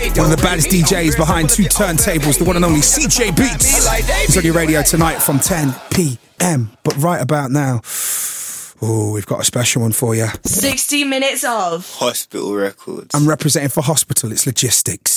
One of the baddest DJs behind two turntables, the one and only CJ Beats. It's on your radio tonight from 10 p.m. But right about now, we've got a special one for you. 60 minutes of Hospital Records. I'm representing for Hospital, it's Logistics.